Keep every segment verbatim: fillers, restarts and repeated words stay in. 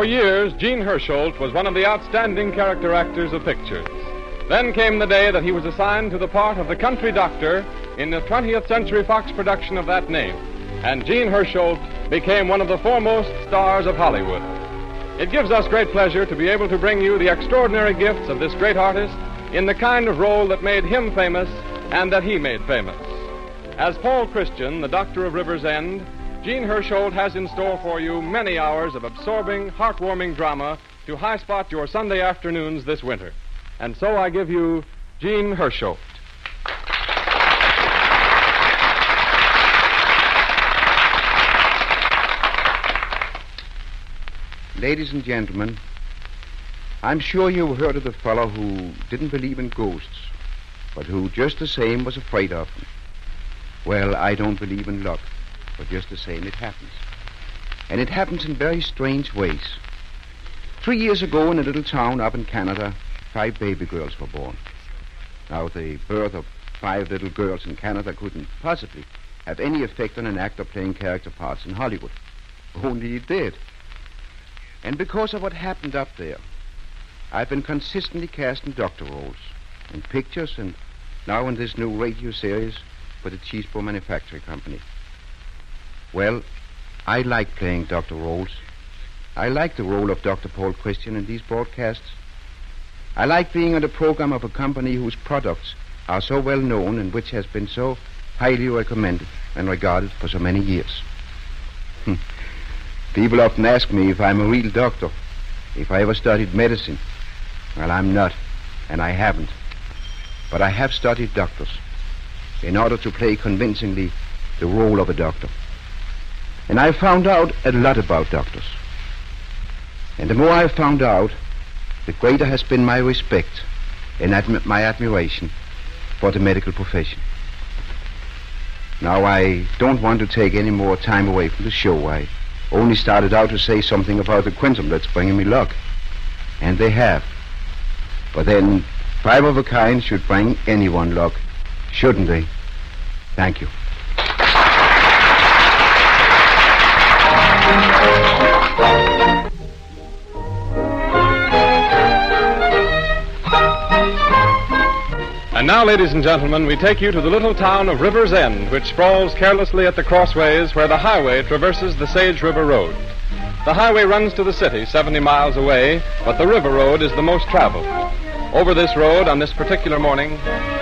years, Gene Hersholt was one of the outstanding character actors of pictures. Then came the day that he was assigned to the part of the country doctor in the twentieth Century Fox production of that name, and Gene Hersholt became one of the foremost stars of Hollywood. It gives us great pleasure to be able to bring you the extraordinary gifts of this great artist in the kind of role that made him famous and that he made famous. As Paul Christian, the doctor of River's End, Gene Hersholt has in store for you many hours of absorbing, heartwarming drama to high-spot your Sunday afternoons this winter. And so I give you Gene Hersholt. Ladies and gentlemen, I'm sure you've heard of the fellow who didn't believe in ghosts, but who just the same was afraid of them. Well, I don't believe in luck, but just the same it happens. And it happens in very strange ways. Three years ago in a little town up in Canada, five baby girls were born. Now, the birth of five little girls in Canada couldn't possibly have any effect on an actor playing character parts in Hollywood. Only it did. And because of what happened up there, I've been consistently casting doctor roles in pictures and now in this new radio series for the Cheesebro Manufacturing Company. Well, I like playing doctor roles. I like the role of Doctor Paul Christian in these broadcasts. I like being on the program of a company whose products are so well known and which has been so highly recommended and regarded for so many years. People often ask me if I'm a real doctor, if I ever studied medicine. Well, I'm not, and I haven't. But I have studied doctors in order to play convincingly the role of a doctor. And I found out a lot about doctors. And the more I've found out, the greater has been my respect and admi- my admiration for the medical profession. Now, I don't want to take any more time away from the show. I only started out to say something about the quintuplets bringing me luck. And they have. But then, five of a kind should bring anyone luck, shouldn't they? Thank you. And now, ladies and gentlemen, we take you to the little town of River's End, which sprawls carelessly at the crossways where the highway traverses the Sage River Road. The highway runs to the city seventy miles away, but the river road is the most traveled. Over this road on this particular morning...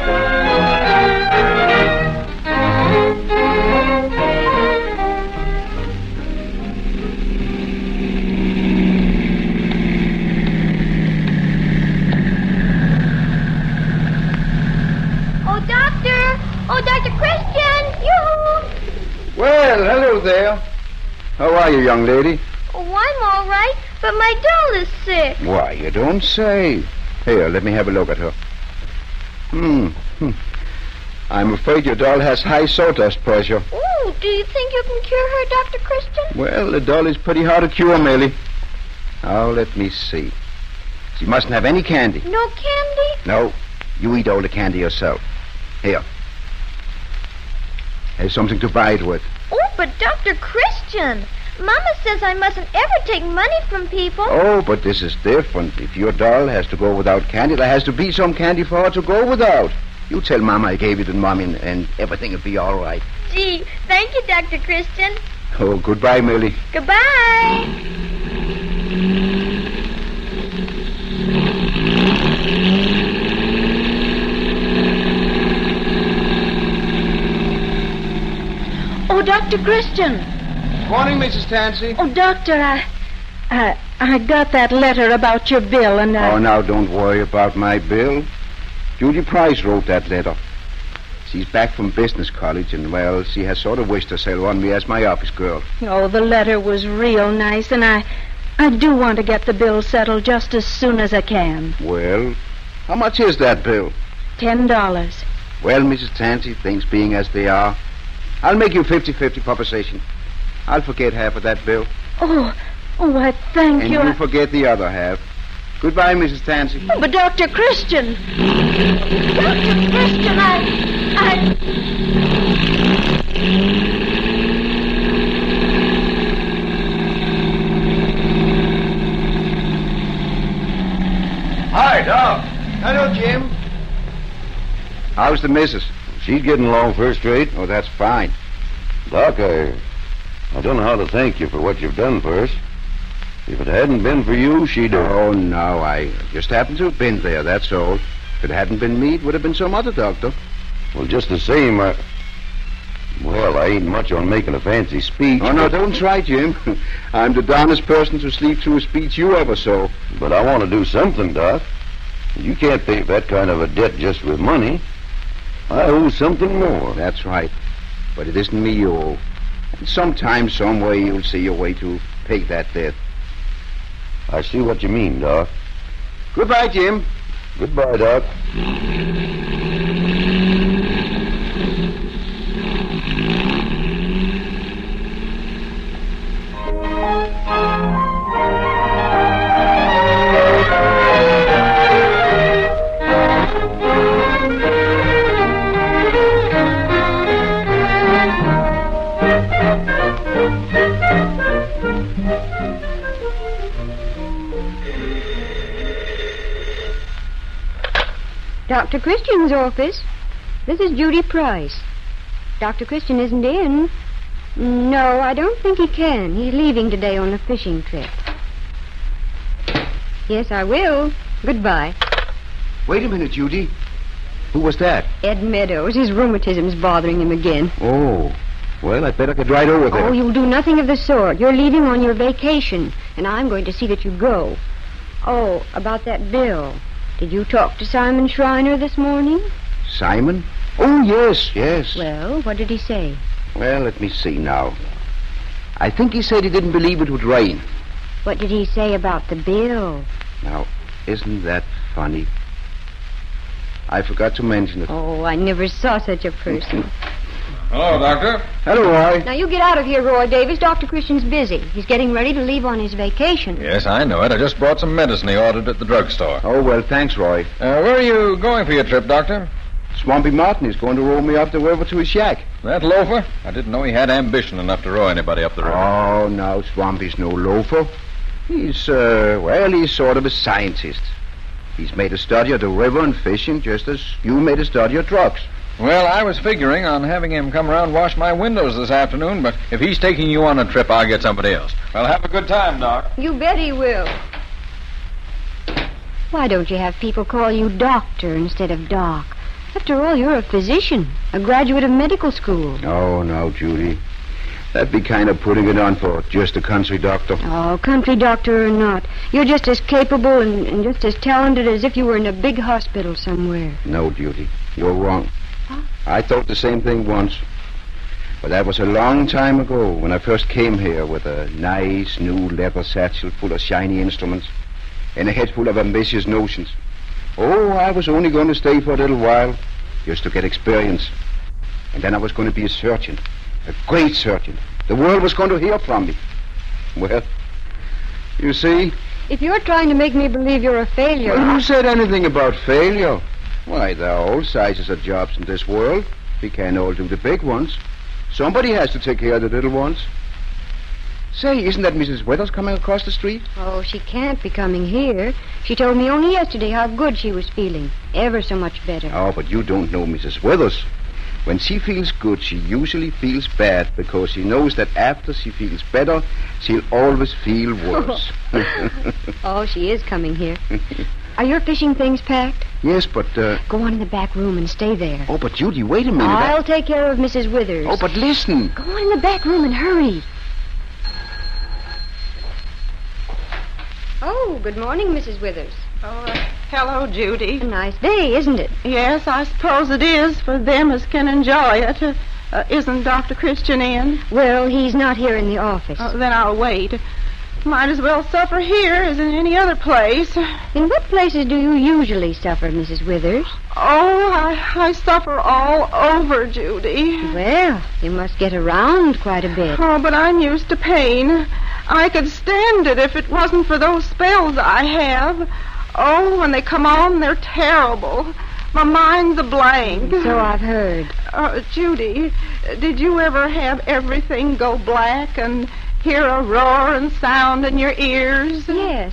Oh, Doctor Christian! Yoo-hoo! Well, hello there. How are you, young lady? Oh, I'm all right, but my doll is sick. Why, you don't say. Here, let me have a look at her. Hmm. hmm. I'm afraid your doll has high sawdust pressure. Oh, do you think you can cure her, Doctor Christian? Well, the doll is pretty hard to cure, Millie. Now, let me see. She mustn't have any candy. No candy? No. You eat all the candy yourself. Here. There's something to buy it with. Oh, but Doctor Christian, Mama says I mustn't ever take money from people. Oh, but this is different. If your doll has to go without candy, there has to be some candy for her to go without. You tell Mama I gave you to Mommy, and, and everything will be all right. Gee, thank you, Doctor Christian. Oh, goodbye, Millie. Goodbye. Oh, Doctor Christian. Morning, Missus Tansy. Oh, Doctor, I, I, I got that letter about your bill, and I... Oh, now, don't worry about my bill. Judy Price wrote that letter. She's back from business college, and, well, she has sort of wished herself on me as my office girl. Oh, the letter was real nice, and I, I do want to get the bill settled just as soon as I can. Well, how much is that bill? Ten dollars. Well, Missus Tansy, things being as they are, I'll make you fifty-fifty proposition. I'll forget half of that bill. Oh, oh, I thank and you. And you I... forget the other half. Goodbye, Missus Tansy. Oh, but Doctor Christian. Doctor Christian, I... I... Hi, Doc. Hello, Jim. How's the missus? She's getting along first rate. Oh, that's fine. Doc, I, I don't know how to thank you for what you've done for us. If it hadn't been for you, she'd have... Oh, no, I just happened to have been there, that's all. If it hadn't been me, it would have been some other doctor. Well, just the same, I... Well, I ain't much on making a fancy speech. Oh, no, don't try, Jim. I'm the darnest person to sleep through a speech you ever saw. But I want to do something, Doc. You can't pay that kind of a debt just with money. I owe something more. That's right. But it isn't me you owe. And sometime, some way, you'll see a way to pay that debt. I see what you mean, Doc. Goodbye, Jim. Goodbye, Doc. Doctor Christian's office. This is Judy Price. Doctor Christian isn't in. No, I don't think he can. He's leaving today on a fishing trip. Yes, I will. Goodbye. Wait a minute, Judy. Who was that? Ed Meadows. His rheumatism's bothering him again. Oh. Well, I'd better get right over there. Oh, you'll do nothing of the sort. You're leaving on your vacation, and I'm going to see that you go. Oh, about that bill. Did you talk to Simon Schreiner this morning? Simon? Oh, yes, yes. Well, what did he say? Well, let me see now. I think he said he didn't believe it would rain. What did he say about the bill? Now, isn't that funny? I forgot to mention it. Oh, I never saw such a person. Hello, Doctor. Hello, Roy. Now, you get out of here, Roy Davis. Doctor Christian's busy. He's getting ready to leave on his vacation. Yes, I know it. I just brought some medicine he ordered at the drugstore. Oh, well, thanks, Roy. Uh, where are you going for your trip, Doctor? Swampy Martin is going to roll me up the river to his shack. That loafer? I didn't know he had ambition enough to row anybody up the river. Oh, no, Swampy's no loafer. He's, uh, well, he's sort of a scientist. He's made a study of the river and fishing just as you made a study of trucks. Well, I was figuring on having him come around and wash my windows this afternoon, but if he's taking you on a trip, I'll get somebody else. Well, have a good time, Doc. You bet he will. Why don't you have people call you Doctor instead of Doc? After all, you're a physician, a graduate of medical school. Oh, no, Judy. That'd be kind of putting it on for just a country doctor. Oh, country doctor or not, you're just as capable and, and just as talented as if you were in a big hospital somewhere. No, Judy, you're wrong. I thought the same thing once. But that was a long time ago when I first came here with a nice new leather satchel full of shiny instruments and a head full of ambitious notions. Oh, I was only going to stay for a little while just to get experience. And then I was going to be a surgeon, a great surgeon. The world was going to hear from me. Well, you see... If you're trying to make me believe you're a failure... Well, who said anything about failure? Why, there are all sizes of jobs in this world. We can't all do the big ones. Somebody has to take care of the little ones. Say, isn't that Missus Withers coming across the street? Oh, she can't be coming here. She told me only yesterday how good she was feeling. Ever so much better. Oh, but you don't know Missus Withers. When she feels good, she usually feels bad because she knows that after she feels better, she'll always feel worse. Oh, she is coming here. Are your fishing things packed? Yes, but, uh... Go on in the back room and stay there. Oh, but Judy, wait a minute. I'll I... take care of Missus Withers. Oh, but listen. Go on in the back room and hurry. Oh, good morning, Missus Withers. Oh, uh, hello, Judy. A nice day, isn't it? Yes, I suppose it is for them as can enjoy it. Uh, uh, isn't Doctor Christian in? Well, he's not here in the office. Oh, then I'll wait. Might as well suffer here as in any other place. In what places do you usually suffer, Missus Withers? Oh, I, I suffer all over, Judy. Well, you must get around quite a bit. Oh, but I'm used to pain. I could stand it if it wasn't for those spells I have. Oh, when they come on, they're terrible. My mind's a blank. So I've heard. Uh, Judy, did you ever have everything go black and hear a roar and sound in your ears? Yes.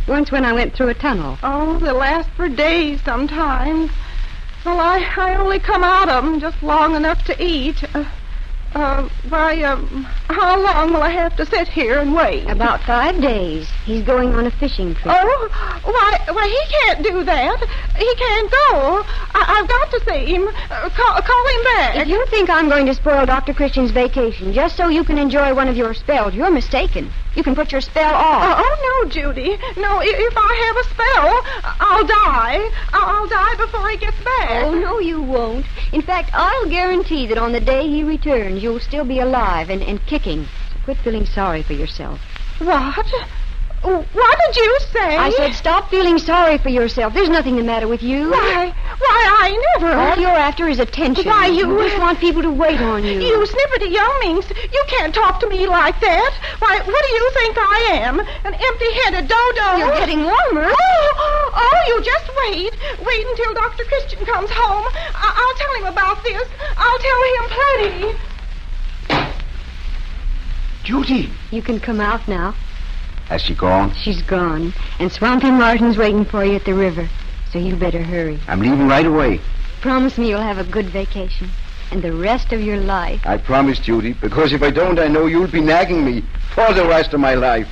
Once when I went through a tunnel. Oh, they last for days sometimes. Well, I, I only come out of them just long enough to eat. Uh, uh, why, um, how long will I have to sit here and wait? About five days. He's going on a fishing trip. Oh, why, why, he can't do that. He can't go. I, I've got to see him. Uh, call, call him back. If you think I'm going to spoil Doctor Christian's vacation just so you can enjoy one of your spells, you're mistaken. You can put your spell off. Uh, oh, no, Judy. No, i- if I have a spell, I'll die. I'll, I'll die before he gets back. Oh, no, you won't. In fact, I'll guarantee that on the day he returns, you'll still be alive and, and kicking. So quit feeling sorry for yourself. What? What did you say? I said stop feeling sorry for yourself. There's nothing the matter with you. Why, why, I never... All you're after is attention. Why, you- just want people to wait on you. You snipperty younglings, you can't talk to me like that. Why, what do you think I am? An empty-headed dodo? You're getting warmer. Oh, oh, you just wait. Wait until Doctor Christian comes home. I- I'll tell him about this. I'll tell him plenty. Judy! You can come out now. Has she gone? She's gone. And Swampy Martin's waiting for you at the river. So you better hurry. I'm leaving right away. Promise me you'll have a good vacation. And the rest of your life. I promise, Judy, because if I don't, I know you'll be nagging me for the rest of my life.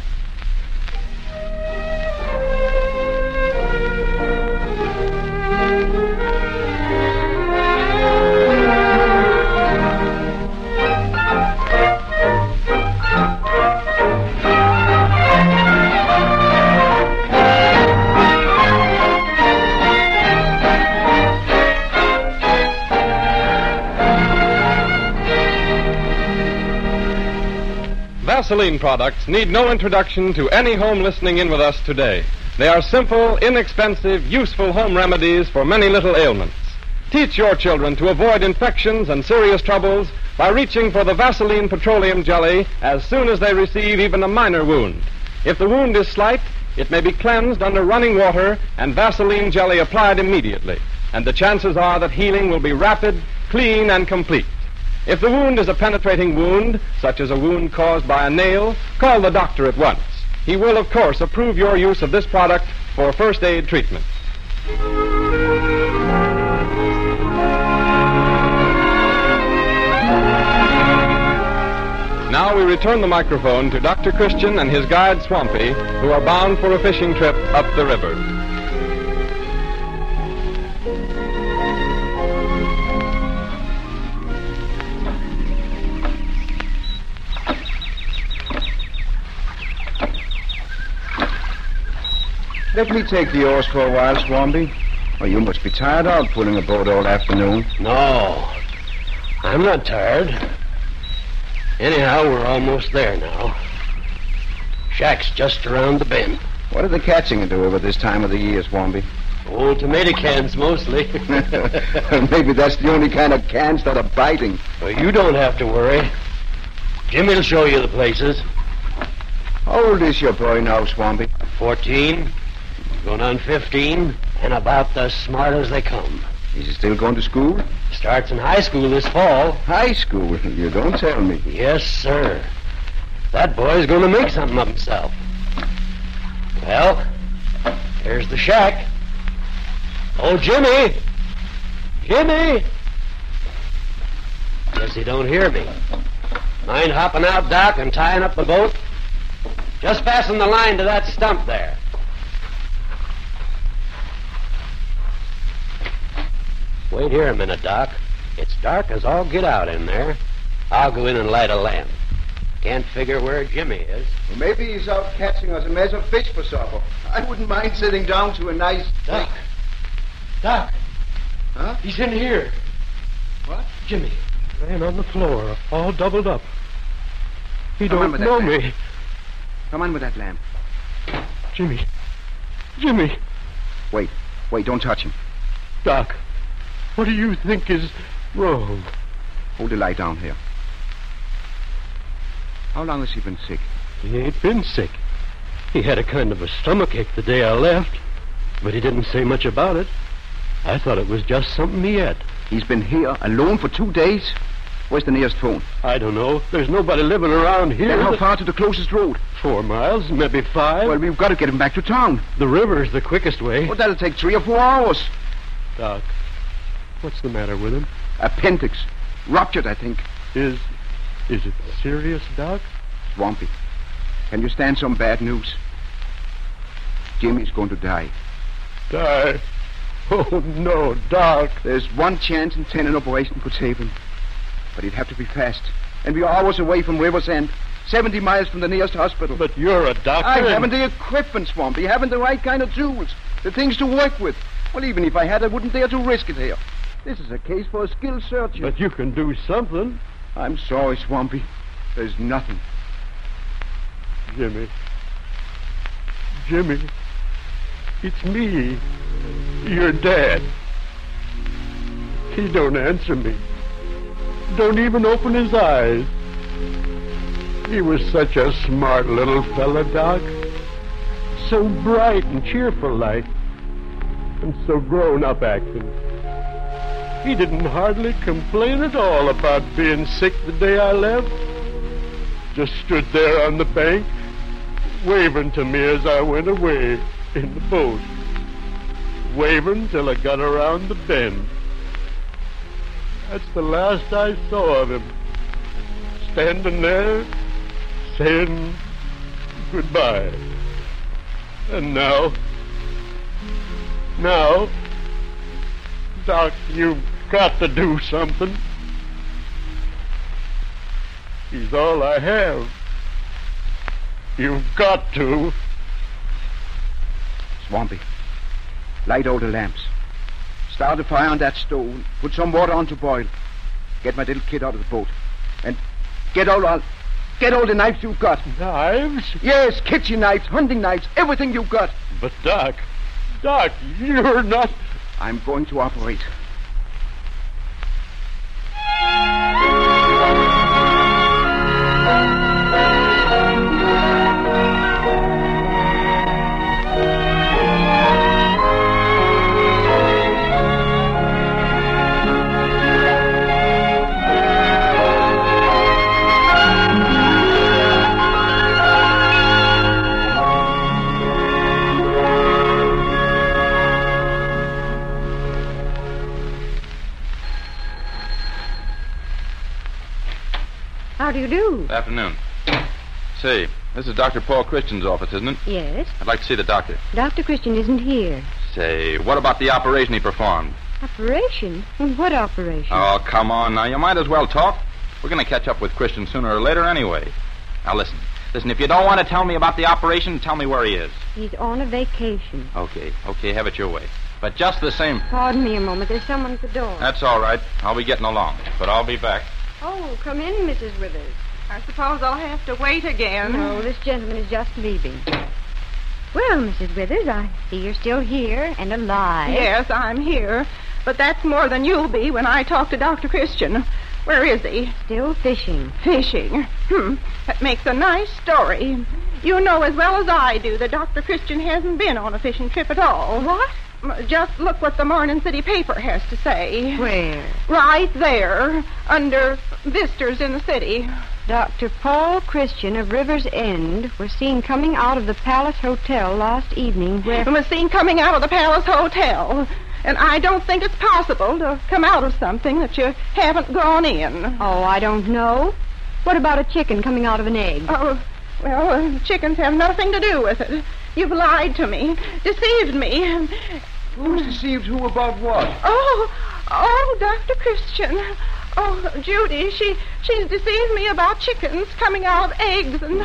Vaseline products need no introduction to any home listening in with us today. They are simple, inexpensive, useful home remedies for many little ailments. Teach your children to avoid infections and serious troubles by reaching for the Vaseline petroleum jelly as soon as they receive even a minor wound. If the wound is slight, it may be cleansed under running water and Vaseline jelly applied immediately, and the chances are that healing will be rapid, clean, and complete. If the wound is a penetrating wound, such as a wound caused by a nail, call the doctor at once. He will, of course, approve your use of this product for first aid treatment. Now we return the microphone to Doctor Christian and his guide, Swampy, who are bound for a fishing trip up the river. Let me take the oars for a while, Swampy. Well, you must be tired out pulling a boat all afternoon. No, I'm not tired. Anyhow, we're almost there now. Shack's just around the bend. What are the catching to do at this time of the year, Swampy? Old tomato cans, mostly. Maybe that's the only kind of cans that are biting. Well, you don't have to worry. Jimmy'll show you the places. How old is your boy now, Swampy? Fourteen, going on fifteen, and about as smart as they come. Is he still going to school? Starts in high school this fall. High school? You don't tell me. Yes, sir. That boy's going to make something of himself. Well, here's the shack. Oh, Jimmy! Jimmy! Guess he don't hear me. Mind hopping out, Doc, and tying up the boat? Just fasten the line to that stump there. Wait here a minute, Doc. It's dark as all get out in there. I'll go in and light a lamp. Can't figure where Jimmy is. Well, maybe he's out catching us a mess of fish for supper. I wouldn't mind sitting down to a nice... Doc. Doc. Huh? He's in here. What? Jimmy. Laying on the floor, all doubled up. He Come on don't with that know lamp. me. Come on with that lamp. Jimmy. Jimmy. Wait. Wait, don't touch him. Doc. What do you think is wrong? Hold the light down here. How long has he been sick? He ain't been sick. He had a kind of a stomachache the day I left, but he didn't say much about it. I thought it was just something he had. He's been here alone for two days? Where's the nearest phone? I don't know. There's nobody living around here. Then how far to the closest road? Four miles, maybe five. Well, we've got to get him back to town. The river's the quickest way. Well, that'll take three or four hours. Doc, what's the matter with him? Appendix. Ruptured, I think. Is... is it serious, Doc? Swampy. Can you stand some bad news? Jimmy's going to die. Die? Oh, no, Doc. There's one chance in ten an operation could save him. But he'd have to be fast. And we're hours away from River's End. Seventy miles from the nearest hospital. But you're a doctor. I and... haven't the equipment, Swampy. I haven't the right kind of tools. The things to work with. Well, even if I had, I wouldn't dare to risk it here. This is a case for a skilled surgeon. But you can do something. I'm sorry, Swampy. There's nothing. Jimmy. Jimmy. It's me. Your dad. He don't answer me. Don't even open his eyes. He was such a smart little fella, Doc. So bright and cheerful like. And so grown up acting. He didn't hardly complain at all about being sick the day I left. Just stood there on the bank, waving to me as I went away in the boat. Waving till I got around the bend. That's the last I saw of him. Standing there, saying goodbye. And now, now, Doc, you've got to do something. He's all I have. You've got to. Swampy, light all the lamps. Start a fire on that stove. Put some water on to boil. Get my little kid out of the boat. And get all, all, get all the knives you've got. Knives? Yes, kitchen knives, hunting knives, everything you've got. But, Doc, Doc, you're not... I'm going to operate. How do you do? Good afternoon. Say, this is Doctor Paul Christian's office, isn't it? Yes. I'd like to see the doctor. Doctor Christian isn't here. Say, what about the operation he performed? Operation? What operation? Oh, come on now. You might as well talk. We're going to catch up with Christian sooner or later anyway. Now, listen. Listen, if you don't want to tell me about the operation, tell me where he is. He's on a vacation. Okay, okay, have it your way. But just the same... Pardon me a moment. There's someone at the door. That's all right. I'll be getting along. But I'll be back. Oh, come in, Missus Withers. I suppose I'll have to wait again. No, this gentleman is just leaving. Well, Missus Withers, I see you're still here and alive. Yes, I'm here. But that's more than you'll be when I talk to Doctor Christian. Where is he? Still fishing. Fishing? Hmm. That makes a nice story. You know as well as I do that Doctor Christian hasn't been on a fishing trip at all. What? Just look what the Morning City paper has to say. Where? Right there, under visitors in the city. Doctor Paul Christian of River's End was seen coming out of the Palace Hotel last evening where... Was seen coming out of the Palace Hotel. And I don't think it's possible to come out of something that you haven't gone in. Oh, I don't know. What about a chicken coming out of an egg? Oh, well, uh, chickens have nothing to do with it. You've lied to me, deceived me. Who's deceived who about what? Oh, oh, Doctor Christian. Oh, Judy, she she's deceived me about chickens coming out of eggs and...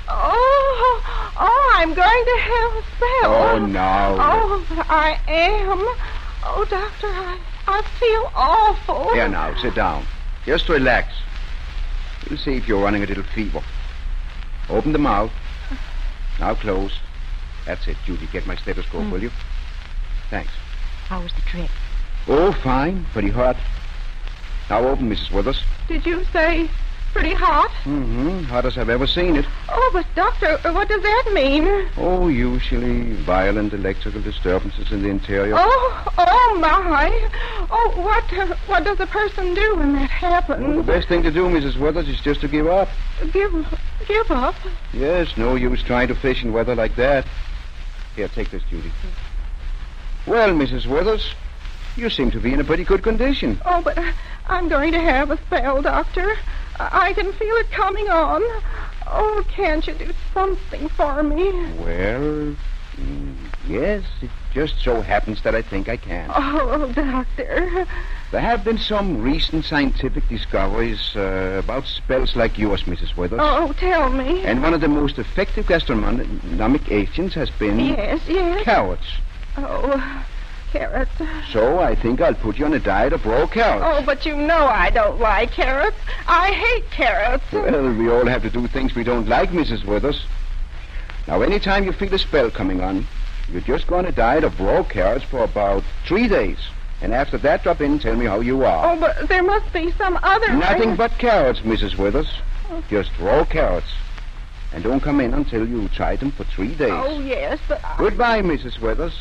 Oh, oh, I'm going to have a spell. Oh, no. Oh, I am. Oh, Doctor, I, I feel awful. Here now, sit down. Just relax. We'll see if you're running a little fever. Open the mouth. Now close. That's it, Judy. Get my stethoscope, mm. will you? Thanks. How was the trip? Oh, fine. Pretty hot. Now open, Missus Withers. Did you say pretty hot. Mm-hmm. Hottest I've ever seen it. Oh, but Doctor, what does that mean? Oh, usually violent electrical disturbances in the interior. Oh, oh, my. Oh, what uh, what does a person do when that happens? Well, the best thing to do, Missus Withers, is just to give up. Give, give up? Yes, no use trying to fish in weather like that. Here, take this, Judy. Well, Missus Withers, you seem to be in a pretty good condition. Oh, but I'm going to have a spell, Doctor. I can feel it coming on. Oh, can't you do something for me? Well, mm, yes, it just so happens that I think I can. Oh, Doctor. There have been some recent scientific discoveries uh, about spells like yours, Missus Withers. Oh, tell me. And one of the most effective gastronomic agents has been... Yes, yes. Carrots. Oh, carrots. So I think I'll put you on a diet of raw carrots. Oh, but you know I don't like carrots. I hate carrots. Well, we all have to do things we don't like, Missus Withers. Now, anytime you feel a spell coming on, you just go on a diet of raw carrots for about three days. And after that, drop in and tell me how you are. Oh, but there must be some other... Nothing but carrots, Missus Withers. Just raw carrots. And don't come in until you try them for three days. Oh, yes, but... I... Goodbye, Missus Withers.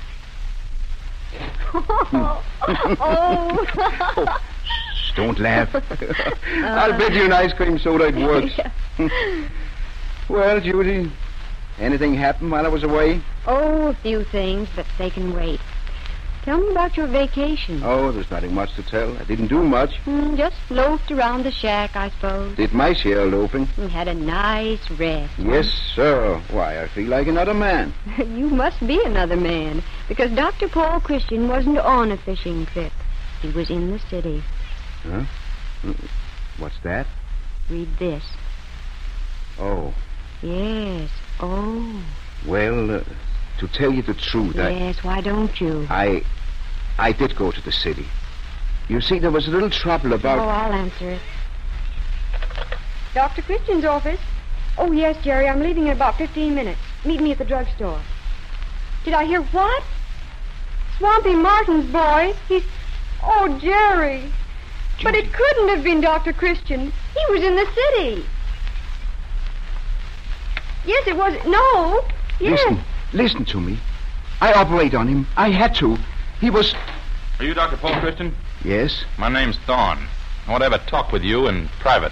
oh. oh. Shh, don't laugh. I'll bet you an ice cream soda it works. Well, Judy, anything happen while I was away? Oh, a few things, but they can wait. Tell me about your vacation. Oh, there's nothing much to tell. I didn't do much. Mm, just loafed around the shack, I suppose. Did my share of loafing. And had a nice rest. Yes, sir. Why, I feel like another man. You must be another man, because Doctor Paul Christian wasn't on a fishing trip. He was in the city. Huh? What's that? Read this. Oh. Yes. Oh. Well, uh, to tell you the truth, yes, I... why don't you? I... I did go to the city. You see, there was a little trouble about... Oh, I'll answer it. Doctor Christian's office? Oh, yes, Jerry, I'm leaving in about fifteen minutes. Meet me at the drugstore. Did I hear what? Swampy Martin's boy? He's... Oh, Jerry. Judy. But it couldn't have been Doctor Christian. He was in the city. Yes, it was... No. Yes. Listen. Listen to me. I operate on him. I had to. He was... Are you Doctor Paul Christian? Yes. My name's Thorne. I want to have a talk with you in private.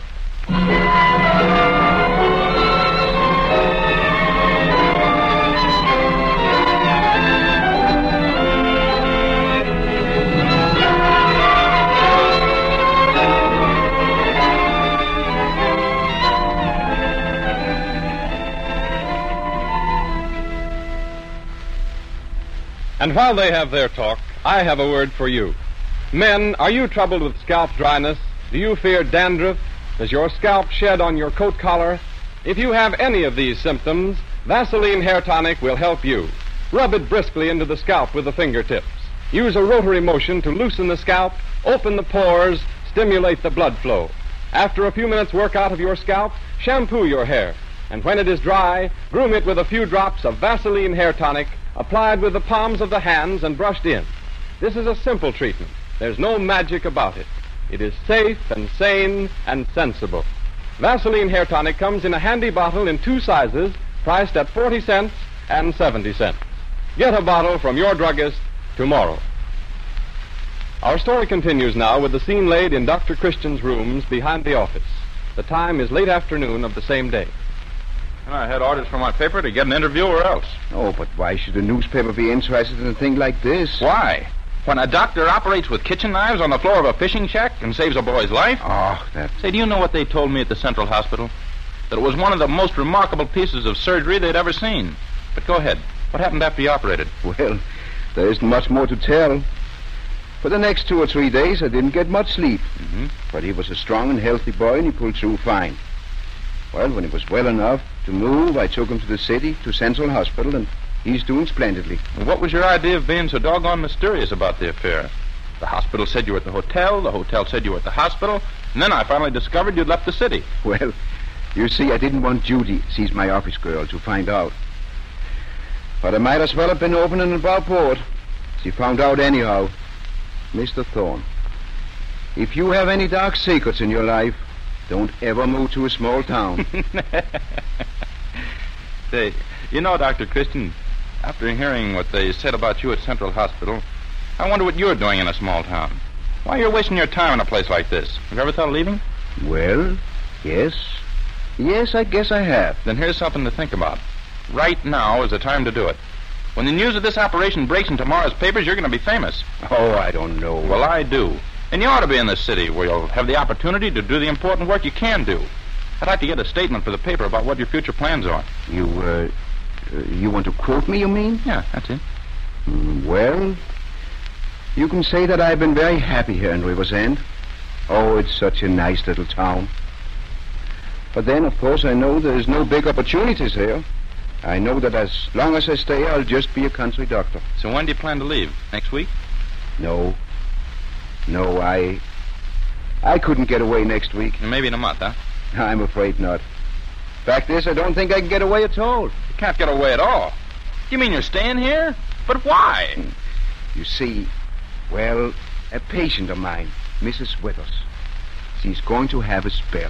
And while they have their talk, I have a word for you. Men, are you troubled with scalp dryness? Do you fear dandruff? Does your scalp shed on your coat collar? If you have any of these symptoms, Vaseline Hair Tonic will help you. Rub it briskly into the scalp with the fingertips. Use a rotary motion to loosen the scalp, open the pores, stimulate the blood flow. After a few minutes work out of your scalp, shampoo your hair. And when it is dry, groom it with a few drops of Vaseline Hair Tonic, applied with the palms of the hands and brushed in. This is a simple treatment. There's no magic about it. It is safe and sane and sensible. Vaseline Hair Tonic comes in a handy bottle in two sizes, priced at forty cents and seventy cents. Get a bottle from your druggist tomorrow. Our story continues now with the scene laid in Doctor Christian's rooms behind the office. The time is late afternoon of the same day. I had orders from my paper to get an interview or else. Oh, but why should a newspaper be interested in a thing like this? Why? When a doctor operates with kitchen knives on the floor of a fishing shack and saves a boy's life? Oh, that... Say, do you know what they told me at the Central Hospital? That it was one of the most remarkable pieces of surgery they'd ever seen. But go ahead. What happened after you operated? Well, there isn't much more to tell. For the next two or three days, I didn't get much sleep. Mm-hmm. But he was a strong and healthy boy, and he pulled through fine. Well, when he was well enough to move, I took him to the city, to Central Hospital, and he's doing splendidly. And what was your idea of being so doggone mysterious about the affair? The hospital said you were at the hotel, the hotel said you were at the hospital, and then I finally discovered you'd left the city. Well, you see, I didn't want Judy, she's my office girl, to find out. But I might as well have been open and about board. She found out anyhow. Mister Thorne, if you have any dark secrets in your life, Don't ever move to a small town. Say, you know, Doctor Christian, after hearing what they said about you at Central Hospital, I wonder what you're doing in a small town. Why you're wasting your time in a place like this? Have you ever thought of leaving? Well, yes. Yes, I guess I have. Then here's something to think about. Right now is the time to do it. When the news of this operation breaks in tomorrow's papers, you're going to be famous. Oh, I don't know. Well, I do. And you ought to be in this city where you'll have the opportunity to do the important work you can do. I'd like to get a statement for the paper about what your future plans are. You, uh, uh you want to quote me, you mean? Yeah, that's it. Mm, well, you can say that I've been very happy here in River's End. Oh, it's such a nice little town. But then, of course, I know there's no big opportunities here. I know that as long as I stay, I'll just be a country doctor. So when do you plan to leave? Next week? No. No, I... I couldn't get away next week. Maybe in a month, huh? I'm afraid not. Fact is, I don't think I can get away at all. You can't get away at all. You mean you're staying here? But why? You see, well, a patient of mine, Missus Withers, she's going to have a spell.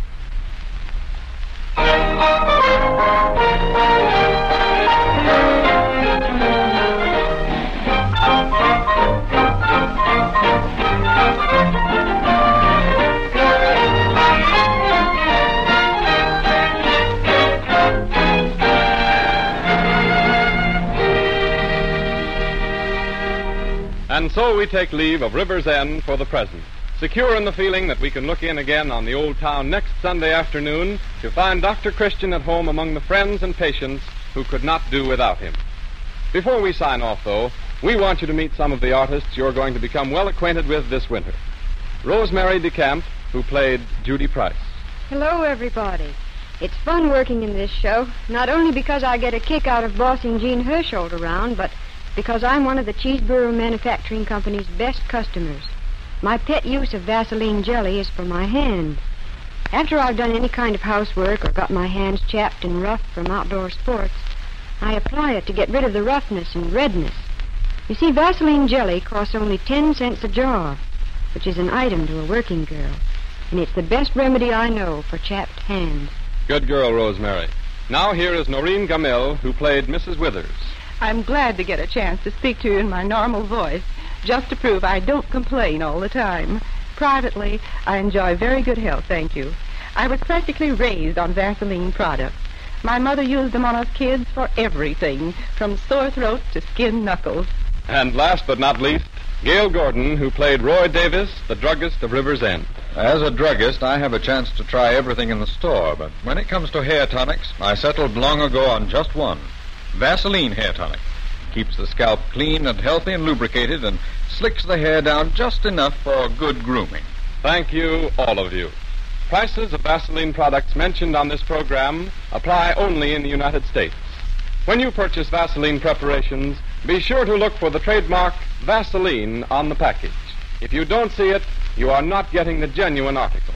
And so we take leave of River's End for the present, secure in the feeling that we can look in again on the old town next Sunday afternoon to find Doctor Christian at home among the friends and patients who could not do without him. Before we sign off, though, we want you to meet some of the artists you're going to become well acquainted with this winter. Rosemary DeCamp, who played Judy Price. Hello, everybody. It's fun working in this show, not only because I get a kick out of bossing Gene Hersholt around, but because I'm one of the Cheeseboro Manufacturing Company's best customers. My pet use of Vaseline jelly is for my hands. After I've done any kind of housework or got my hands chapped and rough from outdoor sports, I apply it to get rid of the roughness and redness. You see, Vaseline jelly costs only ten cents a jar, which is an item to a working girl, and it's the best remedy I know for chapped hands. Good girl, Rosemary. Now here is Noreen Gamil, who played Missus Withers. I'm glad to get a chance to speak to you in my normal voice, just to prove I don't complain all the time. Privately, I enjoy very good health, thank you. I was practically raised on Vaseline products. My mother used them on us kids for everything, from sore throat to skin knuckles. And last but not least, Gail Gordon, who played Roy Davis, the druggist of River's End. As a druggist, I have a chance to try everything in the store, but when it comes to hair tonics, I settled long ago on just one. Vaseline hair tonic. Keeps the scalp clean and healthy and lubricated and slicks the hair down just enough for good grooming. Thank you, all of you. Prices of Vaseline products mentioned on this program apply only in the United States. When you purchase Vaseline preparations, be sure to look for the trademark Vaseline on the package. If you don't see it, you are not getting the genuine article.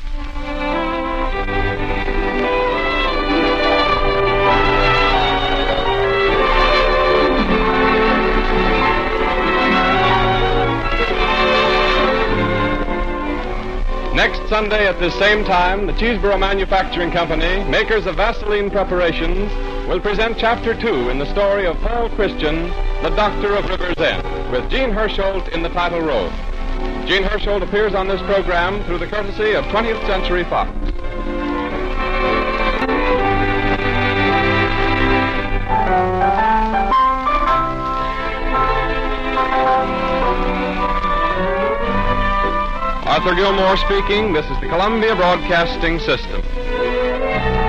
Next Sunday at this same time, the Cheeseboro Manufacturing Company, makers of Vaseline preparations, will present Chapter two in the story of Paul Christian, the Doctor of River's End, with Gene Hersholt in the title role. Gene Hersholt appears on this program through the courtesy of twentieth Century Fox. Arthur Gilmore speaking. This is the Columbia Broadcasting System.